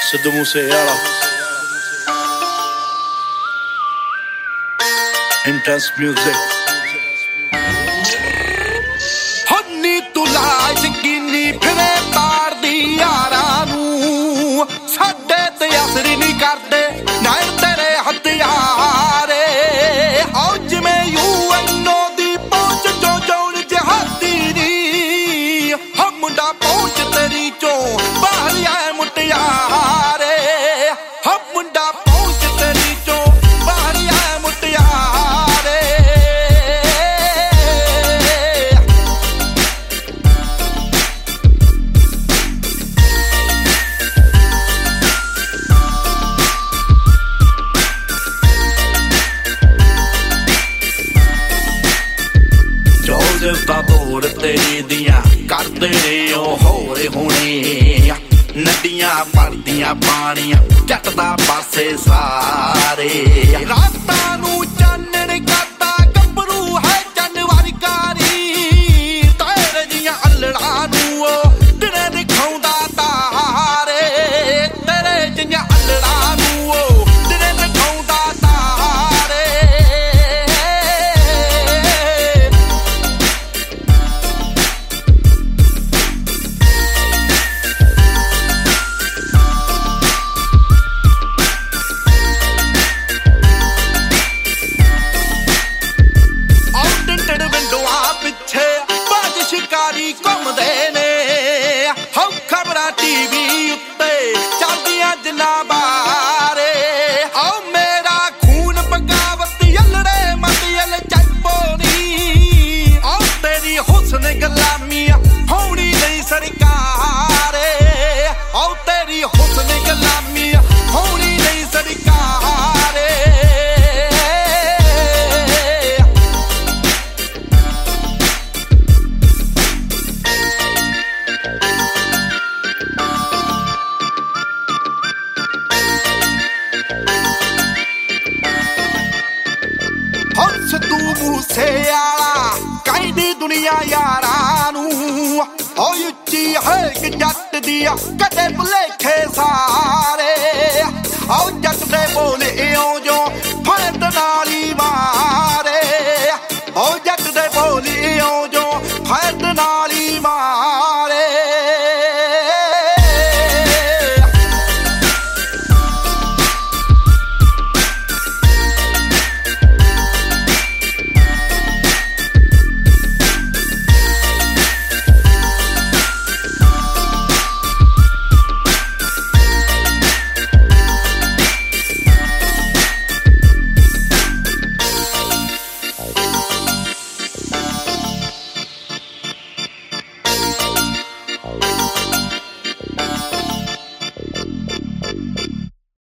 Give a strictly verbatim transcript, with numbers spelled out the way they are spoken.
Sidhu Moosewala intense music ਹੰਨੀ ਤੂੰ ਲਾਜ ਕਿੰਨੀ ਫਿਰੇ ਤਾਰਦੀ ਯਾਰਾਂ ਨੂੰ ਸਾਡੇ ਤੇ ਅਸਰ ਨਹੀਂ ਕਰਦੇ ਨਾ ਤੇਰੇ ਹਥਿਆਰੇ ਆਉ ਜਿਵੇਂ ਯੂ ਐਨ ਓ ਦੀ ਪਹੁੰਚ ਚੋਂ ਜੌਣ ਜਹਾਦੀ ਨੀ ਹਮ ਮੁੰਡਾ ਪਹੁੰਚ ਤੇਰੀ ਚੋਂ ਬਾਹਰ ਆਏ ਮੁਟਿਆਰੇ ਹਮ ਮੁੰਡਾ ਪਹੁੰਚ ਤੇਰੀ ਚੋਂ ਬਾਹਰ ਆਏ ਮੁਟਿਆਰੇ ਤਾਂ ਤੋੜ ਤੇਰੀ ਦੀਆਂ ਕਰਦੇ ਨੇ ਉਹ ਹੋਰੇ ਹੋਣੇ ਨਦੀਆਂ ਭਰਦੀਆਂ ਪਾਣੀਆਂ ਜੱਟ ਦਾ ਪਾਸੇ ਸਾਰੇ ਰਾਤਾਂ ਨੂੰ ਚਾਨਣ ਕਰਦਾ ਗੱਭਰੂ ਹੈ ਚੰਨਵਾਰੀ ਕਾਰੀ ਤੇਰੇ ਦੀਆਂ ਅਲੜਾਂ ਨੂੰ ਉਹ ਦਿਨੇ ਦਿਖਾਉਂਦਾ ਤਾਰੇ ਤੇਰੇ ਜਿਹੀਆਂ ਅਲੜਾਂ ਨੂੰ ਉਹ ਦਿਨੇ ਦਿਖਾਉਂਦਾ ਤਾਰੇ ਸ਼ਿਕਾਰੀ ਘੁੰਮਦੇ ਨੇ ਹਉ ਖਬਰਾਂ ਟੀਵੀ ਉੱਤੇ ਚੱਲਦੀਆਂ ਜਿੰਨਾ ਬਾਰੇ ਆਓ ਮੇਰਾ ਖੂਨ ਬਗਾਵਤ ਯਲੜੇ ਮਤਿਲ ਚੱਪੋਨੀ ਆਓ ਤੇਰੀ ਹੁਸਨ ਗੁਲਾਮੀ ਹੋਣੀ ਨਹੀਂ ਸਰਕਾਰੇ ਆਓ ਤੇਰੀ ਹੁਸਨ ਗੁਲਾਮੀ ਹੋਣੀ ਨਹੀਂ ਸਰਕਾਰੇ ਸਿੱਧੂ ਮੂਸੇਵਾਲਾ ਕਹਿੰਦੀ ਦੁਨੀਆ ਯਾਰਾਂ ਨੂੰ ਓ ਉੱਚੀ ਹੈ ਕਿ ਜੱਟ ਦੀ ਕਦੇ ਭੁਲੇਖੇ ਸਾ